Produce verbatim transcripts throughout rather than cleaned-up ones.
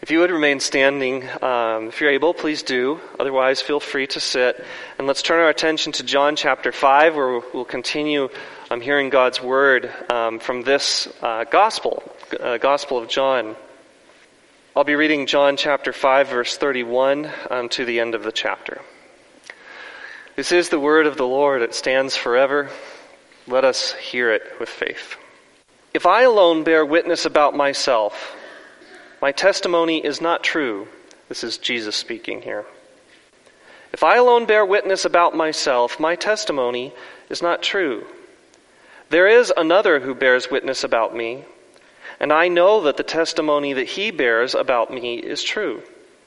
If you would remain standing, um, if you're able, please do. Otherwise, feel free to sit. And let's turn our attention to John chapter five, where we'll continue um, hearing God's word um, from this uh, gospel, uh, Gospel of John. I'll be reading John chapter five, verse thirty-one um, to the end of the chapter. This is the word of the Lord. It stands forever. Let us hear it with faith. If I alone bear witness about myself, my testimony is not true. This is Jesus speaking here. If I alone bear witness about myself, my testimony is not true. There is another who bears witness about me, and I know that the testimony that he bears about me is true.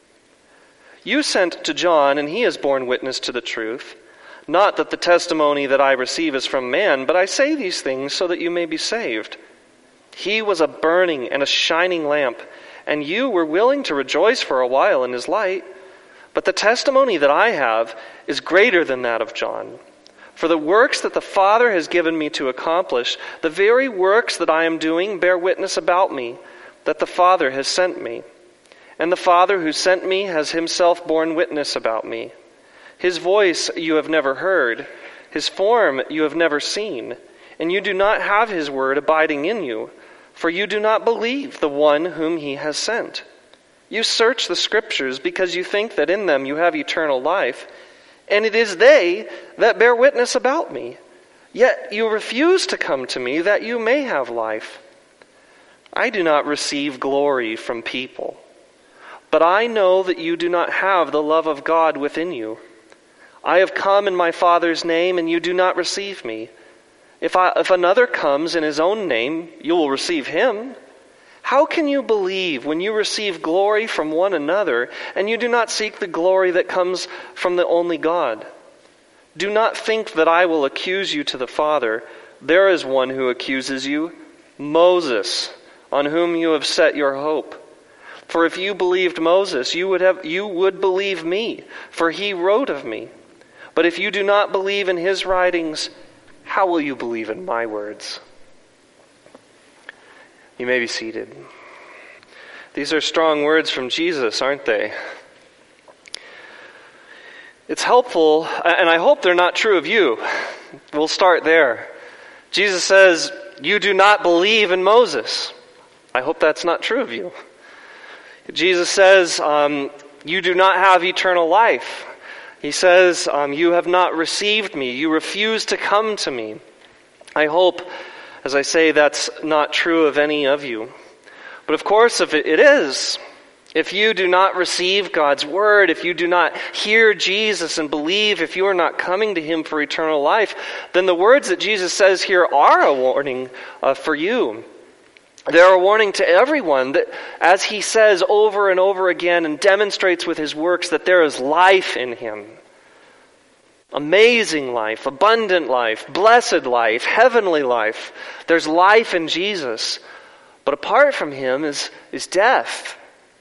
You sent to John, and he has borne witness to the truth. Not that the testimony that I receive is from man, but I say these things so that you may be saved. He was a burning and a shining lamp, and you were willing to rejoice for a while in his light. But the testimony that I have is greater than that of John. For the works that the Father has given me to accomplish, the very works that I am doing bear witness about me, that the Father has sent me. And the Father who sent me has himself borne witness about me. His voice you have never heard, his form you have never seen, and you do not have his word abiding in you, for you do not believe the one whom he has sent. You search the Scriptures because you think that in them you have eternal life, and it is they that bear witness about me. Yet you refuse to come to me that you may have life. I do not receive glory from people, but I know that you do not have the love of God within you. I have come in my Father's name, and you do not receive me. If I, if another comes in his own name, you will receive him. How can you believe when you receive glory from one another, and you do not seek the glory that comes from the only God? Do not think that I will accuse you to the Father. There is one who accuses you, Moses, on whom you have set your hope. For if you believed Moses, you would have you would believe me, for he wrote of me. But if you do not believe in his writings, how will you believe in my words? You may be seated. These are strong words from Jesus, aren't they? It's helpful, and I hope they're not true of you. We'll start there. Jesus says, you do not believe in Moses. I hope that's not true of you. Jesus says, um, you do not have eternal life. He says, um, you have not received me. You refuse to come to me. I hope, as I say, that's not true of any of you. But of course, if it, it is, if you do not receive God's word, if you do not hear Jesus and believe, if you are not coming to him for eternal life, then the words that Jesus says here are a warning uh, for you. They're a warning to everyone that, as he says over and over again and demonstrates with his works, that there is life in him. Amazing life, abundant life, blessed life, heavenly life. There's life in Jesus. But apart from him is, is death.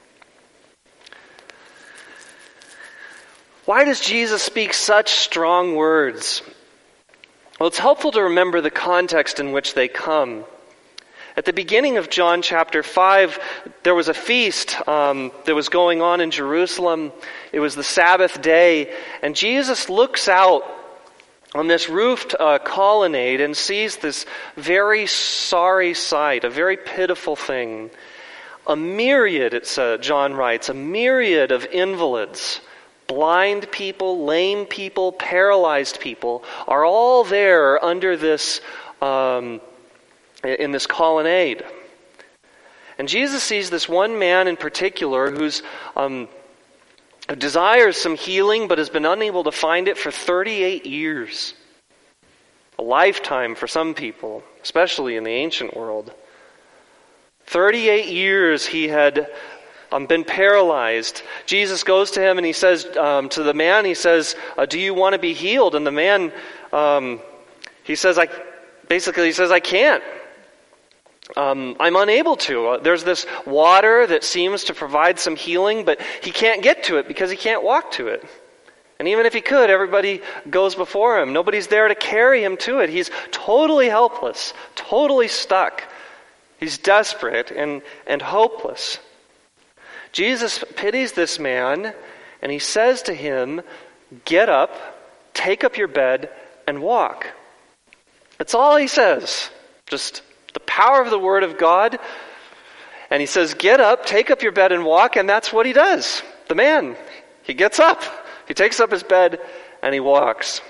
Why does Jesus speak such strong words? Well, it's helpful to remember the context in which they come. At the beginning of John chapter five, there was a feast um, that was going on in Jerusalem. It was the Sabbath day, and Jesus looks out on this roofed uh, colonnade and sees this very sorry sight, a very pitiful thing. A myriad, it's, uh, John writes, a myriad of invalids, blind people, lame people, paralyzed people, are all there under this um in this colonnade. And Jesus sees this one man in particular who's um, who desires some healing but has been unable to find it for thirty-eight years. A lifetime for some people, especially in the ancient world. thirty-eight years he had um, been paralyzed. Jesus goes to him and he says um, to the man, he says, uh, do you want to be healed? And the man, um, he says, I basically he says, I can't. Um, I'm unable to. Uh, there's this water that seems to provide some healing, but he can't get to it because he can't walk to it. And even if he could, everybody goes before him. Nobody's there to carry him to it. He's totally helpless, totally stuck. He's desperate and, and hopeless. Jesus pities this man, and he says to him, "Get up, take up your bed, and walk." That's all he says. Just the power of the Word of God. And he says, "Get up, take up your bed, and walk," and that's what he does. The man, he gets up, he takes up his bed, and he walks.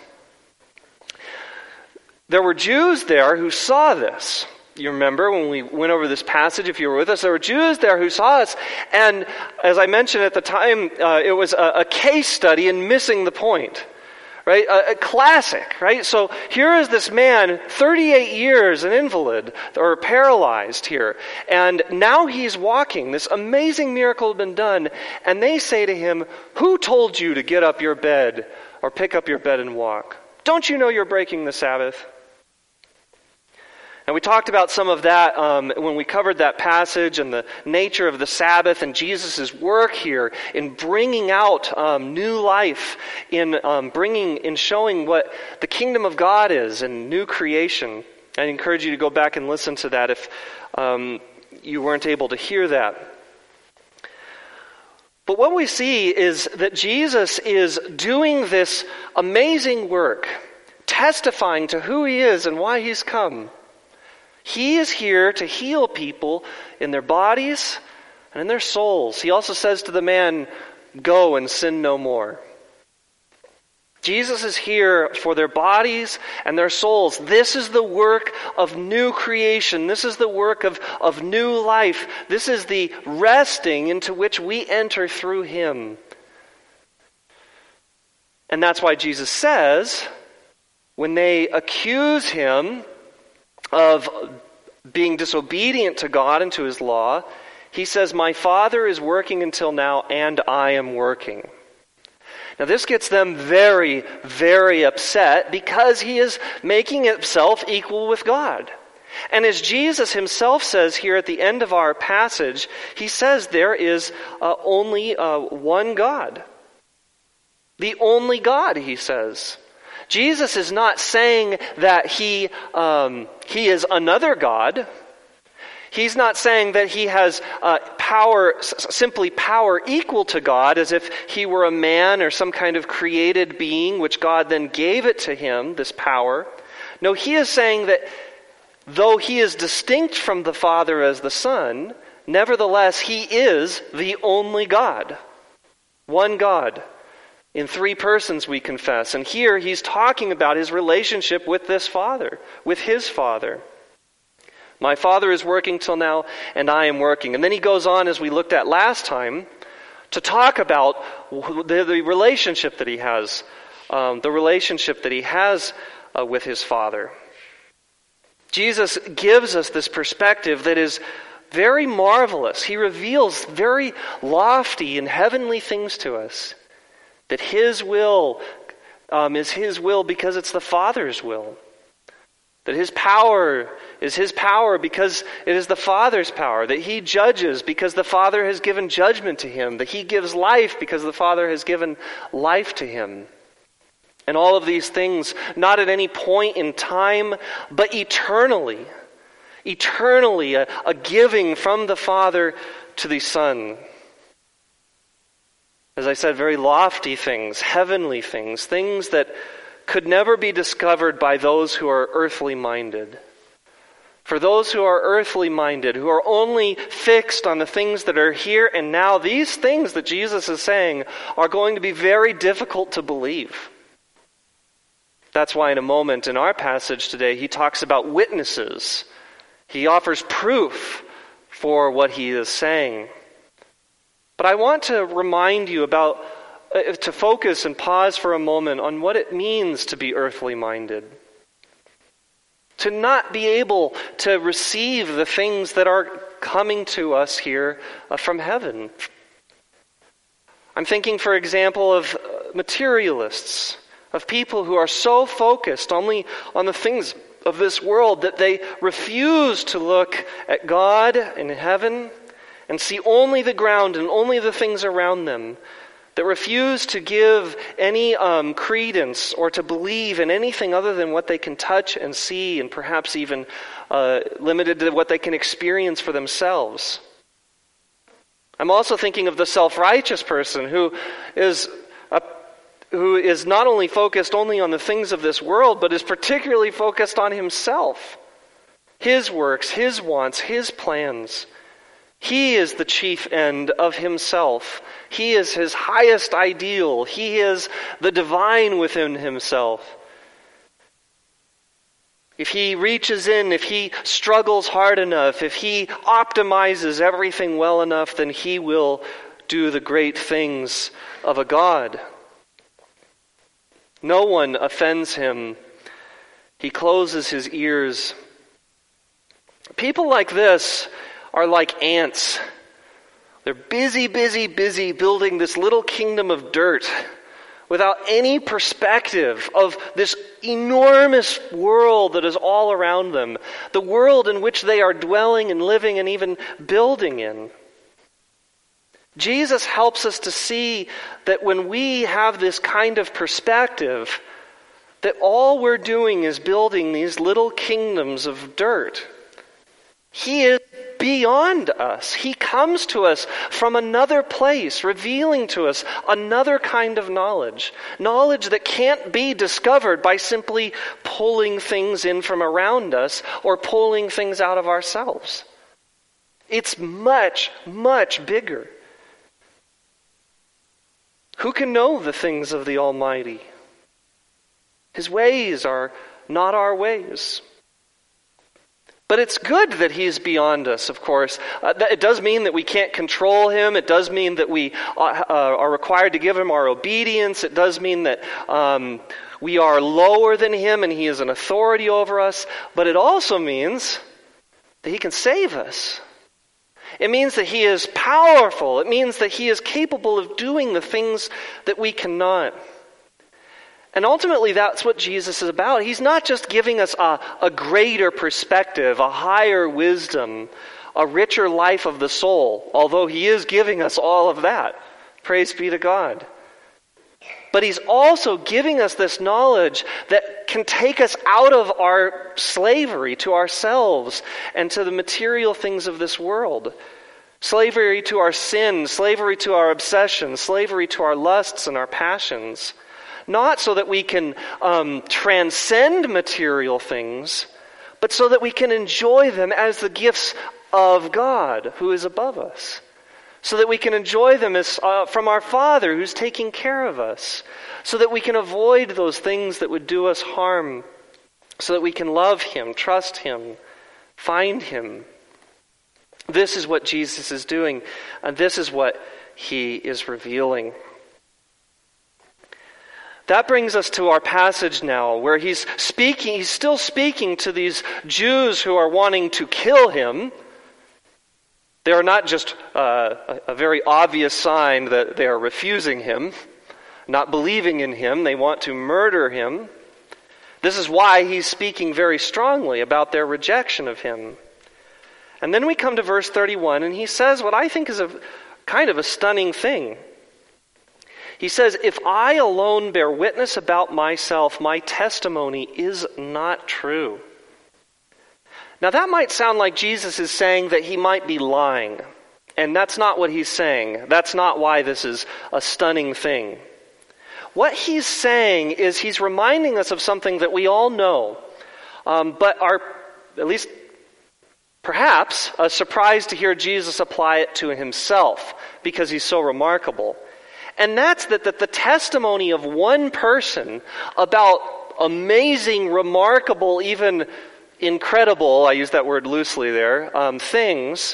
There were Jews there who saw this. You remember when we went over this passage, if you were with us, there were Jews there who saw us. And as I mentioned at the time, uh, it was a, a case study in missing the point. Right? A, a classic, right? So here is this man, thirty-eight years, an invalid, or paralyzed here. And now he's walking. This amazing miracle had been done. And they say to him, "Who told you to get up your bed or pick up your bed and walk? Don't you know you're breaking the Sabbath?" And we talked about some of that um, when we covered that passage and the nature of the Sabbath and Jesus' work here in bringing out um, new life, in um, bringing, in showing what the kingdom of God is and new creation. I encourage you to go back and listen to that if um, you weren't able to hear that. But what we see is that Jesus is doing this amazing work, testifying to who he is and why he's come. He is here to heal people in their bodies and in their souls. He also says to the man, "Go and sin no more." Jesus is here for their bodies and their souls. This is the work of new creation. This is the work of, of new life. This is the resting into which we enter through him. And that's why Jesus says, when they accuse him of being disobedient to God and to his law, he says, "My Father is working until now, and I am working." Now this gets them very, very upset because he is making himself equal with God. And as Jesus himself says here at the end of our passage, he says there is uh, only uh, one God. The only God, he says. Jesus is not saying that he um, he is another God. He's not saying that he has uh, power, simply power equal to God, as if he were a man or some kind of created being, which God then gave it to him, this power. No, he is saying that though he is distinct from the Father as the Son, nevertheless he is the only God. One God. In three persons, we confess. And here he's talking about his relationship with this Father, with his Father. My Father is working till now, and I am working. And then he goes on, as we looked at last time, to talk about the, the relationship that he has, um, the relationship that he has uh, with his Father. Jesus gives us this perspective that is very marvelous. He reveals very lofty and heavenly things to us. That his will um, is his will because it's the Father's will. That his power is his power because it is the Father's power. That he judges because the Father has given judgment to him. That he gives life because the Father has given life to him. And all of these things, not at any point in time, but eternally. Eternally, a, a giving from the Father to the Son. As I said, very lofty things, heavenly things, things that could never be discovered by those who are earthly minded. For those who are earthly minded, who are only fixed on the things that are here and now, these things that Jesus is saying are going to be very difficult to believe. That's why in a moment in our passage today, he talks about witnesses. He offers proof for what he is saying. But I want to remind you about, uh, to focus and pause for a moment on what it means to be earthly minded. To not be able to receive the things that are coming to us here uh, from heaven. I'm thinking, for example, of materialists, of people who are so focused only on the things of this world that they refuse to look at God in heaven and see only the ground and only the things around them, that refuse to give any um, credence or to believe in anything other than what they can touch and see, and perhaps even uh, limited to what they can experience for themselves. I'm also thinking of the self-righteous person who is a, who is not only focused only on the things of this world, but is particularly focused on himself, his works, his wants, his plans. He is the chief end of himself. He is his highest ideal. He is the divine within himself. If he reaches in, if he struggles hard enough, if he optimizes everything well enough, then he will do the great things of a God. No one offends him. He closes his ears. People like this are like ants. They're busy, busy, busy building this little kingdom of dirt without any perspective of this enormous world that is all around them, the world in which they are dwelling and living and even building in. Jesus helps us to see that when we have this kind of perspective, that all we're doing is building these little kingdoms of dirt. He is beyond us. He comes to us from another place, revealing to us another kind of knowledge. Knowledge that can't be discovered by simply pulling things in from around us or pulling things out of ourselves. It's much, much bigger. Who can know the things of the Almighty? His ways are not our ways. But it's good that he's beyond us, of course. Uh, it does mean that we can't control him. It does mean that we uh, uh, are required to give him our obedience. It does mean that um, we are lower than him and he is an authority over us. But it also means that he can save us. It means that he is powerful. It means that he is capable of doing the things that we cannot. And ultimately, that's what Jesus is about. He's not just giving us a, a greater perspective, a higher wisdom, a richer life of the soul, although he is giving us all of that. Praise be to God. But he's also giving us this knowledge that can take us out of our slavery to ourselves and to the material things of this world. Slavery to our sin, slavery to our obsessions, slavery to our lusts and our passions. Not so that we can um, transcend material things, but so that we can enjoy them as the gifts of God who is above us. So that we can enjoy them as uh, from our Father who's taking care of us. So that we can avoid those things that would do us harm. So that we can love him, trust him, find him. This is what Jesus is doing, and this is what he is revealing. That brings us to our passage now, where he's speaking, he's still speaking to these Jews who are wanting to kill him. They are not just uh, a, a very obvious sign that they are refusing him, not believing in him. They want to murder him. This is why he's speaking very strongly about their rejection of him. And then we come to verse thirty-one, and he says what I think is a kind of a stunning thing. He says, "If I alone bear witness about myself, my testimony is not true." Now that might sound like Jesus is saying that he might be lying. And that's not what he's saying. That's not why this is a stunning thing. What he's saying is he's reminding us of something that we all know, um, but are at least perhaps uh, surprised to hear Jesus apply it to himself because he's so remarkable. And that's that, that the testimony of one person about amazing, remarkable, even incredible, I use that word loosely there, um, things,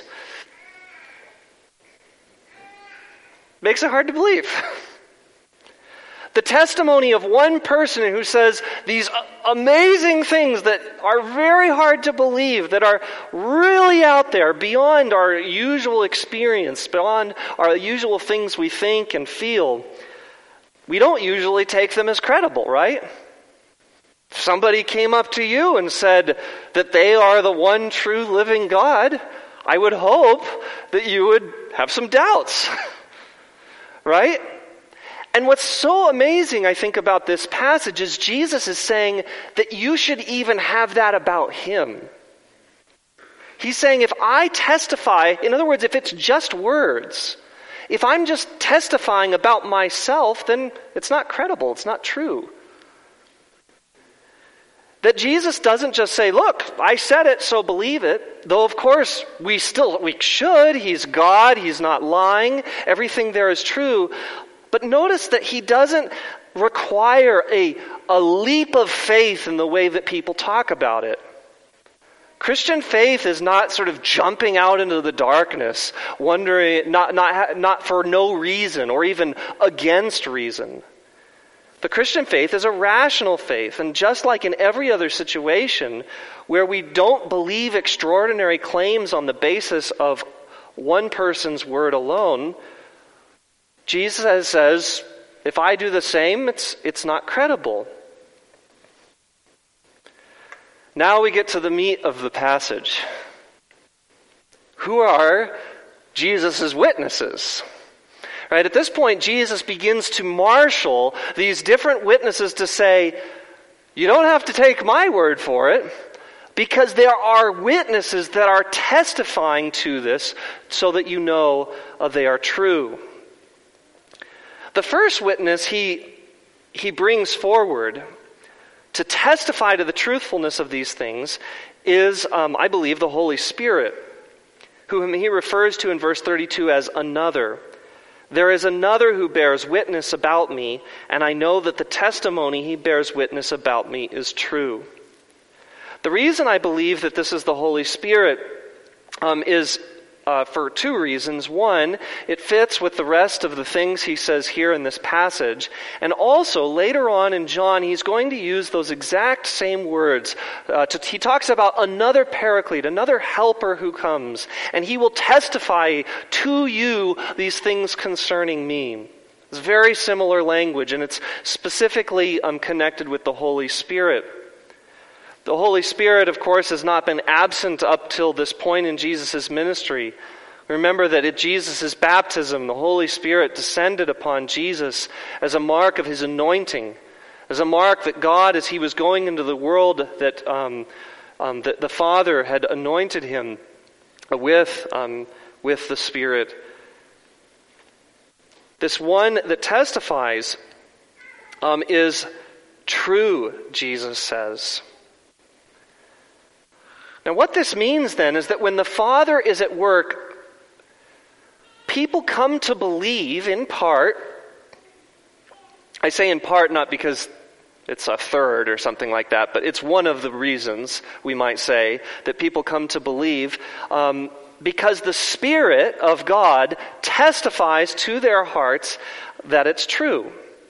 makes it hard to believe. The testimony of one person who says these amazing things that are very hard to believe, that are really out there, beyond our usual experience, beyond our usual things we think and feel, we don't usually take them as credible, right? If somebody came up to you and said that they are the one true living God, I would hope that you would have some doubts, right? And what's so amazing, I think, about this passage is Jesus is saying that you should even have that about him. He's saying if I testify, in other words, if it's just words, if I'm just testifying about myself, then it's not credible, it's not true. That Jesus doesn't just say, look, I said it, so believe it. Though, of course, we still, we should. He's God, he's not lying. Everything there is true. But notice that he doesn't require a, a leap of faith in the way that people talk about it. Christian faith is not sort of jumping out into the darkness, wondering, not, not, not for no reason or even against reason. The Christian faith is a rational faith, and just like in every other situation where we don't believe extraordinary claims on the basis of one person's word alone, Jesus says, if I do the same, it's, it's not credible. Now we get to the meat of the passage. Who are Jesus' witnesses? Right, at this point, Jesus begins to marshal these different witnesses to say, you don't have to take my word for it, because there are witnesses that are testifying to this so that you know uh, they are true. The first witness he, he brings forward to testify to the truthfulness of these things is, um, I believe, the Holy Spirit, whom he refers to in verse thirty-two as another. There is another who bears witness about me, and I know that the testimony he bears witness about me is true. The reason I believe that this is the Holy Spirit um, is Uh, for two reasons. One, it fits with the rest of the things he says here in this passage. And also, later on in John, he's going to use those exact same words. Uh, to, he talks about another paraclete, another helper who comes, and he will testify to you these things concerning me. It's very similar language, and it's specifically um, connected with the Holy Spirit. The Holy Spirit, of course, has not been absent up till this point in Jesus' ministry. Remember that at Jesus' baptism, the Holy Spirit descended upon Jesus as a mark of his anointing, as a mark that God, as he was going into the world, that, um, um, that the Father had anointed him with, um, with the Spirit. This one that testifies um, is true, Jesus says. Now, what this means then is that when the Father is at work, people come to believe in part. I say in part not because it's a third or something like that, but it's one of the reasons, we might say, that people come to believe, um, because the Spirit of God testifies to their hearts that it's true.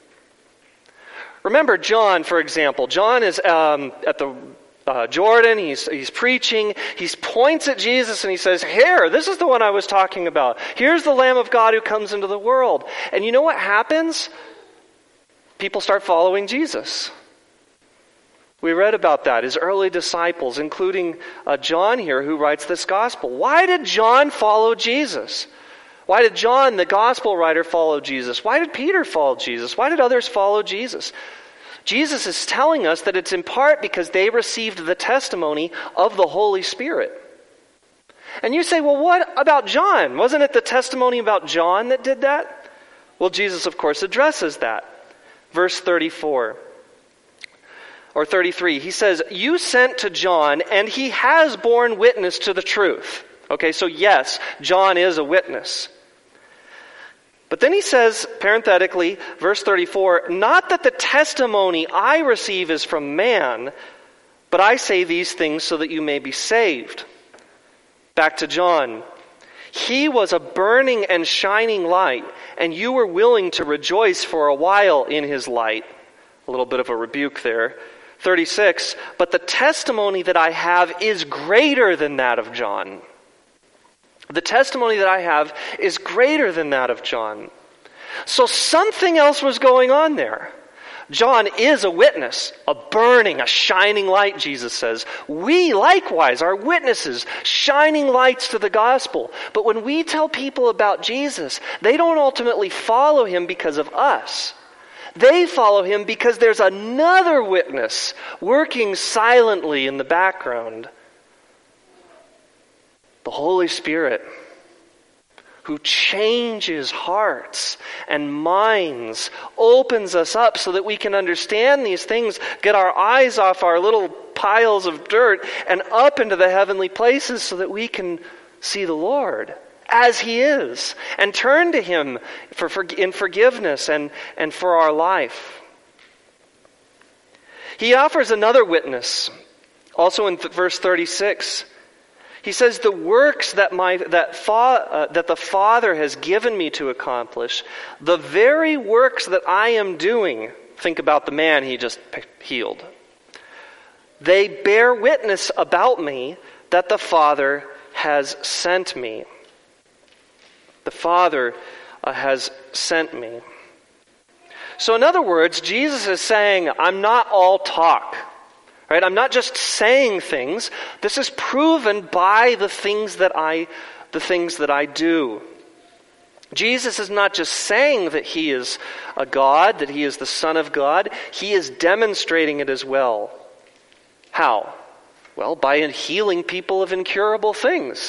Remember John, for example. John is um, at the Uh, Jordan, he's he's preaching, he points at Jesus and he says, here, this is the one I was talking about. Here's the Lamb of God who comes into the world. And you know what happens? People start following Jesus. We read about that, his early disciples, including uh, John here, who writes this gospel. Why did John follow Jesus? Why did John, the gospel writer, follow Jesus? Why did Peter follow Jesus? Why did others follow Jesus? Jesus is telling us that it's in part because they received the testimony of the Holy Spirit. And you say, well, what about John? Wasn't it the testimony about John that did that? Well, Jesus, of course, addresses that. Verse thirty-four, or thirty-three, he says, you sent to John, and he has borne witness to the truth. Okay, so yes, John is a witness. But then he says, parenthetically, verse thirty-four, not that the testimony I receive is from man, but I say these things so that you may be saved. Back to John. He was a burning and shining light, and you were willing to rejoice for a while in his light. A little bit of a rebuke there. thirty-six, but the testimony that I have is greater than that of John. The testimony that I have is greater than that of John. So something else was going on there. John is a witness, a burning, a shining light, Jesus says. We likewise are witnesses, shining lights to the gospel. But when we tell people about Jesus, they don't ultimately follow him because of us. They follow him because there's another witness working silently in the background. The Holy Spirit, who changes hearts and minds, opens us up so that we can understand these things, get our eyes off our little piles of dirt and up into the heavenly places so that we can see the Lord as He is and turn to Him for, for in forgiveness and, and for our life. He offers another witness, also in th- verse thirty-six. He says, the works that my that, fa, uh, that the Father has given me to accomplish, the very works that I am doing, think about the man He just healed, they bear witness about me that the Father has sent me. The Father uh, has sent me. So in other words, Jesus is saying, I'm not all talk. Right? I'm not just saying things. This is proven by the things that I the things that I do. Jesus is not just saying that He is a God, that He is the Son of God. He is demonstrating it as well. How? Well, by healing people of incurable things.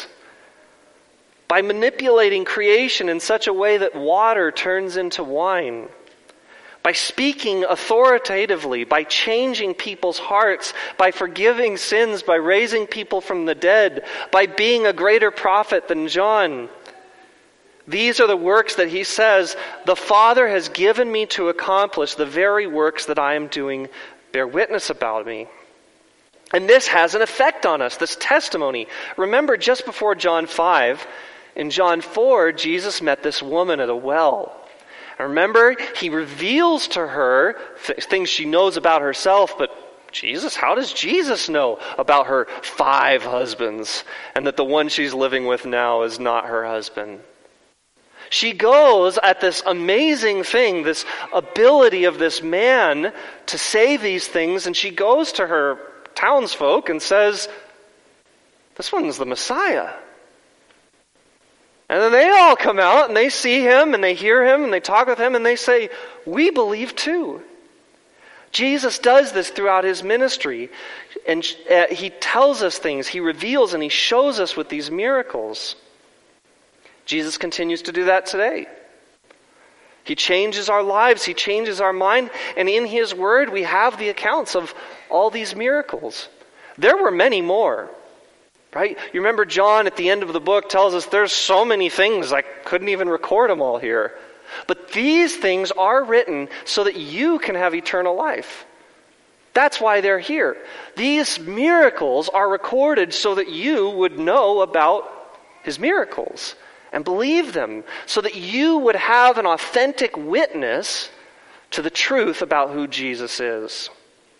By manipulating creation in such a way that water turns into wine. By speaking authoritatively, by changing people's hearts, by forgiving sins, by raising people from the dead, by being a greater prophet than John. These are the works that He says, the Father has given me to accomplish, the very works that I am doing bear witness about me. And this has an effect on us, this testimony. Remember, just before John five, in John four, Jesus met this woman at a well. Remember, He reveals to her th- things she knows about herself, but Jesus, how does Jesus know about her five husbands and that the one she's living with now is not her husband? She goes at this amazing thing, this ability of this man to say these things, and she goes to her townsfolk and says, this one's the Messiah. And then they all come out and they see Him and they hear Him and they talk with Him and they say, we believe too. Jesus does this throughout His ministry. And He tells us things. He reveals and He shows us with these miracles. Jesus continues to do that today. He changes our lives. He changes our mind. And in His Word, we have the accounts of all these miracles. There were many more. Right? You remember John at the end of the book tells us there's so many things, I couldn't even record them all here. But these things are written so that you can have eternal life. That's why they're here. These miracles are recorded so that you would know about His miracles and believe them, so that you would have an authentic witness to the truth about who Jesus is.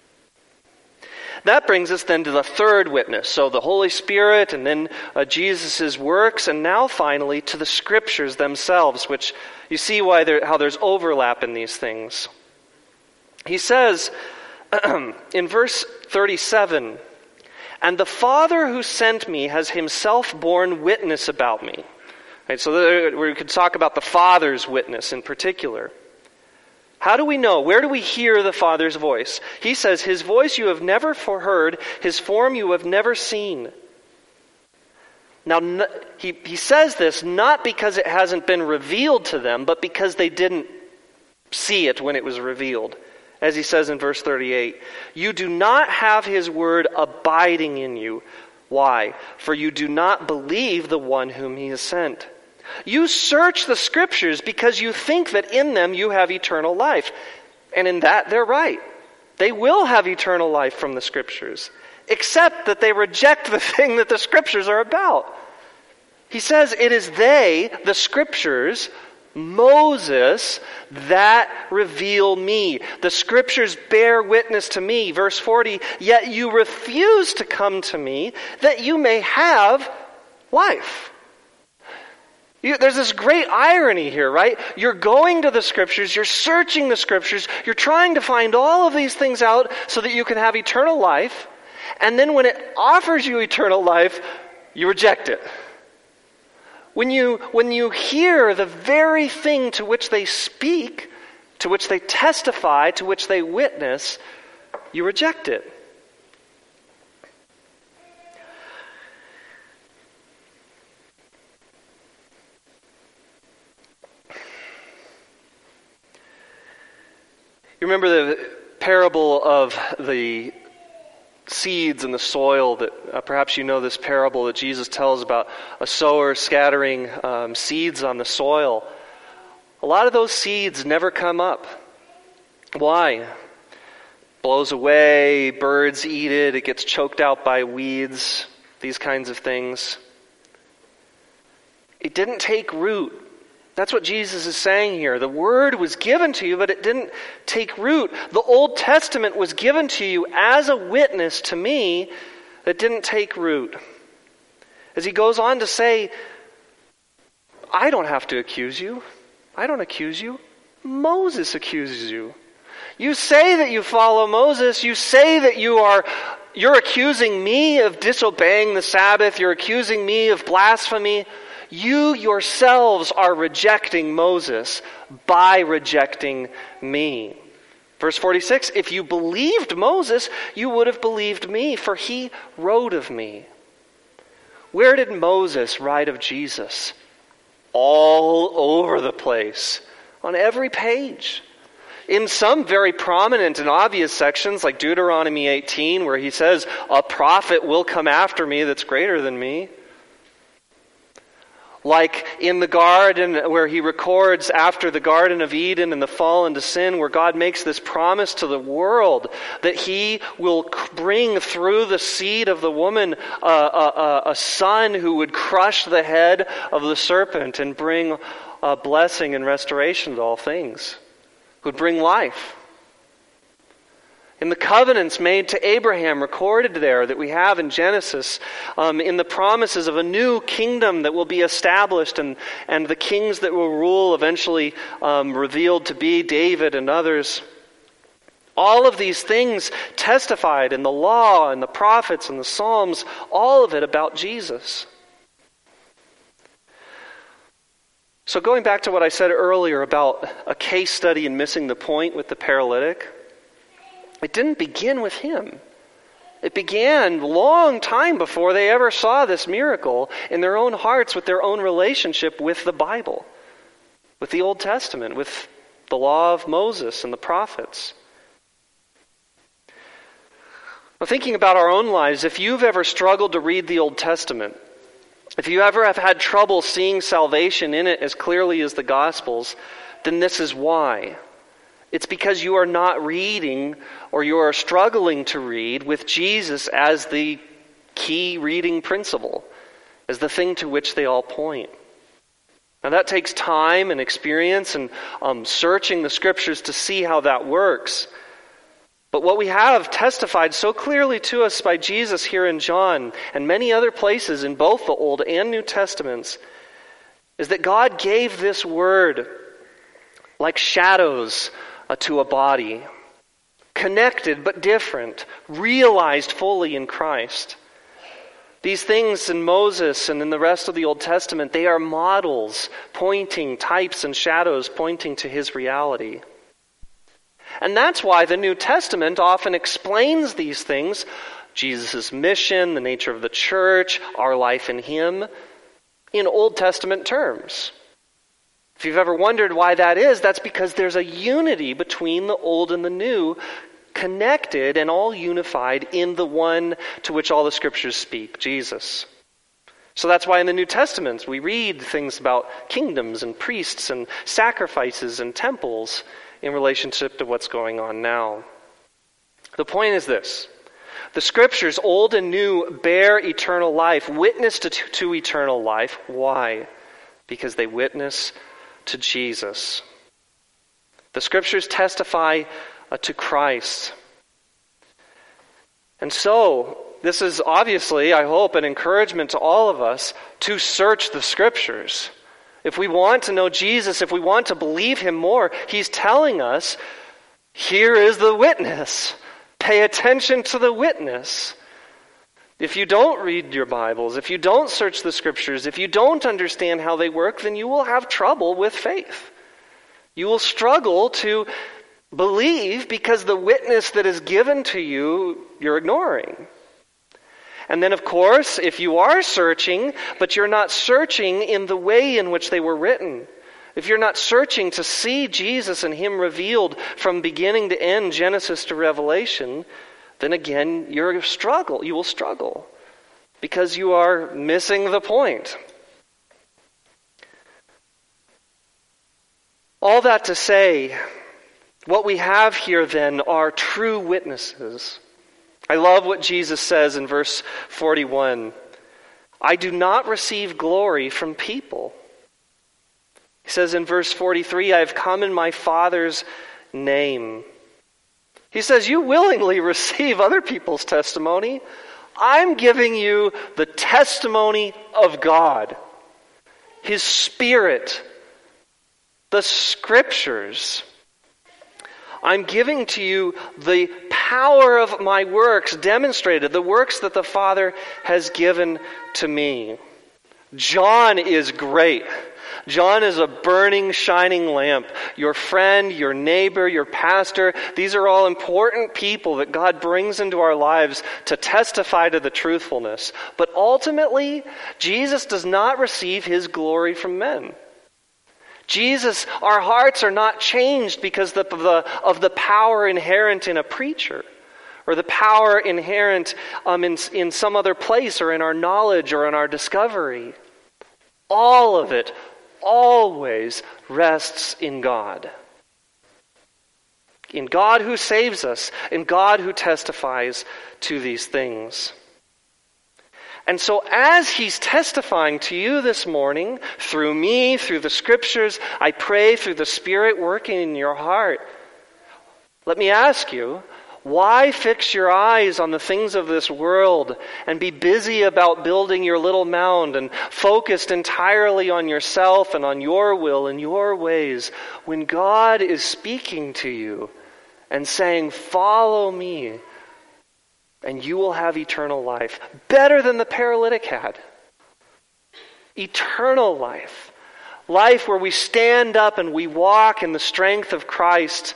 That brings us then to the third witness. So the Holy Spirit and then uh, Jesus' works, and now finally to the Scriptures themselves, which you see why there, how there's overlap in these things. He says in verse thirty-seven, and the Father who sent me has Himself borne witness about me. Right, so there, we could talk about the Father's witness in particular. How do we know? Where do we hear the Father's voice? He says, His voice you have never heard, His form you have never seen. Now, he, he says this not because it hasn't been revealed to them, but because they didn't see it when it was revealed. As he says in verse thirty-eight, you do not have His word abiding in you. Why? For you do not believe the one whom He has sent. You search the Scriptures because you think that in them you have eternal life. And in that they're right. They will have eternal life from the Scriptures, except that they reject the thing that the Scriptures are about. He says it is they, the Scriptures, Moses, that reveal me. The Scriptures bear witness to me. Verse forty, yet you refuse to come to me that you may have life. You, there's this great irony here, right? You're going to the Scriptures, you're searching the Scriptures, you're trying to find all of these things out so that you can have eternal life, and then when it offers you eternal life, you reject it. When you, when you hear the very thing to which they speak, to which they testify, to which they witness, you reject it. You remember the parable of the seeds in the soil that uh, perhaps you know this parable that Jesus tells about a sower scattering um, seeds on the soil. A lot of those seeds never come up. Why? Blows away, birds eat it, it gets choked out by weeds, these kinds of things. It didn't take root. That's what Jesus is saying here. The word was given to you, but it didn't take root. The Old Testament was given to you as a witness to me that didn't take root. As he goes on to say, I don't have to accuse you. I don't accuse you. Moses accuses you. You say that you follow Moses. You say that you are, you're accusing me of disobeying the Sabbath. You're accusing me of blasphemy. You yourselves are rejecting Moses by rejecting me. Verse forty-six, if you believed Moses, you would have believed me, for he wrote of me. Where did Moses write of Jesus? All over the place, on every page. In some very prominent and obvious sections, like Deuteronomy eighteen, where he says, a prophet will come after me that's greater than me. Like in the garden where he records after the Garden of Eden and the fall into sin, where God makes this promise to the world that he will bring through the seed of the woman a, a, a son who would crush the head of the serpent and bring a blessing and restoration to all things, who would bring life. In the covenants made to Abraham, recorded there that we have in Genesis, um, in the promises of a new kingdom that will be established and, and the kings that will rule eventually um, revealed to be David and others. All of these things testified in the law and the prophets and the Psalms, all of it about Jesus. So going back to what I said earlier about a case study and missing the point with the paralytic, it didn't begin with him. It began a long time before they ever saw this miracle in their own hearts with their own relationship with the Bible, with the Old Testament, with the law of Moses and the prophets. Well, thinking about our own lives, if you've ever struggled to read the Old Testament, if you ever have had trouble seeing salvation in it as clearly as the Gospels, then this is why. It's because you are not reading, or you are struggling to read with Jesus as the key reading principle, as the thing to which they all point. Now that takes time and experience and um, searching the Scriptures to see how that works. But what we have testified so clearly to us by Jesus here in John and many other places in both the Old and New Testaments is that God gave this word like shadows uh, to a body, connected but different, realized fully in Christ. These things in Moses and in the rest of the Old Testament, they are models pointing, types and shadows pointing to his reality. And that's why the New Testament often explains these things, Jesus' mission, the nature of the church, our life in him, in Old Testament terms. If you've ever wondered why that is, that's because there's a unity between the Old and the New, connected and all unified in the one to which all the Scriptures speak, Jesus. So that's why in the New Testament we read things about kingdoms and priests and sacrifices and temples in relationship to what's going on now. The point is this: the Scriptures, Old and New, bear eternal life, witness to, to eternal life. Why? Because they witness to Jesus. The Scriptures testify uh, to Christ. And so, this is obviously, I hope, an encouragement to all of us to search the Scriptures. If we want to know Jesus, if we want to believe him more, he's telling us, here is the witness. Pay attention to the witness. If you don't read your Bibles, if you don't search the Scriptures, if you don't understand how they work, then you will have trouble with faith. You will struggle to believe because the witness that is given to you, you're ignoring. And then, of course, if you are searching, but you're not searching in the way in which they were written, if you're not searching to see Jesus and him revealed from beginning to end, Genesis to Revelation, then again, you're struggle. You will struggle because you are missing the point. All that to say, what we have here then are true witnesses. I love what Jesus says in verse forty-one. I do not receive glory from people. He says in verse forty-three, I have come in my Father's name. He says, you willingly receive other people's testimony. I'm giving you the testimony of God, His Spirit, the Scriptures. I'm giving to you the power of my works demonstrated, the works that the Father has given to me. John is great. John is a burning, shining lamp. Your friend, your neighbor, your pastor, these are all important people that God brings into our lives to testify to the truthfulness. But ultimately, Jesus does not receive his glory from men. Jesus, our hearts are not changed because of the, of the power inherent in a preacher, or the power inherent um, in, in some other place, or in our knowledge, or in our discovery. All of it always rests in God. In God who saves us, in God who testifies to these things. And so as he's testifying to you this morning, through me, through the Scriptures, I pray through the Spirit working in your heart, let me ask you, why fix your eyes on the things of this world and be busy about building your little mound and focused entirely on yourself and on your will and your ways when God is speaking to you and saying, follow me and you will have eternal life, better than the paralytic had? Eternal life. Life where we stand up and we walk in the strength of Christ,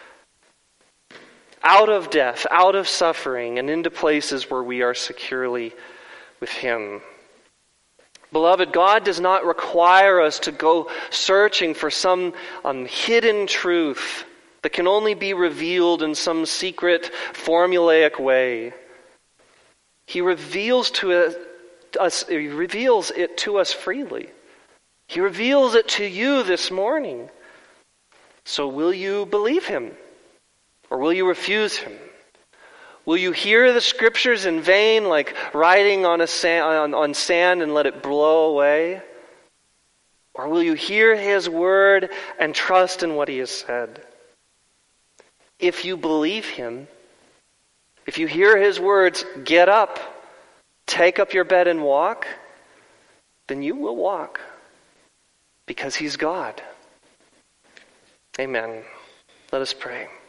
out of death, out of suffering, and into places where we are securely with Him. Beloved, God does not require us to go searching for some um, hidden truth that can only be revealed in some secret, formulaic way. He reveals to us, He reveals it to us freely. He reveals it to you this morning. So will you believe Him? Or will you refuse Him? Will you hear the Scriptures in vain, like writing on, a sand, on, on sand and let it blow away? Or will you hear His word and trust in what He has said? If you believe Him, if you hear His words, get up, take up your bed and walk, then you will walk, because He's God. Amen. Let us pray.